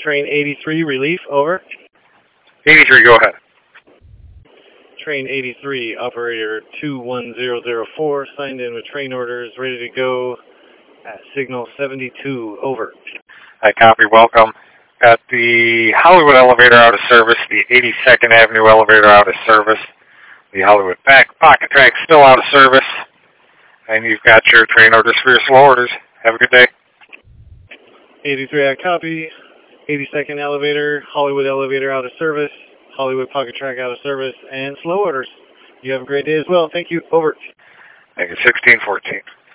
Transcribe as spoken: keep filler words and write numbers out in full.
Train eighty-three, relief, over. eighty-three, go ahead. Train eighty-three, operator two one zero zero four, signed in with train orders, ready to go at signal seventy-two, over. I copy, welcome. Got the Hollywood elevator out of service, the eighty-second Avenue elevator out of service, the Hollywood back pocket track still out of service, and you've got your train orders for your slow orders. Have a good day. eighty-three, I copy. eighty-second elevator, Hollywood elevator out of service, Hollywood pocket track out of service, and slow orders. You have a great day as well. Thank you. Over. Thank you. sixteen fourteen.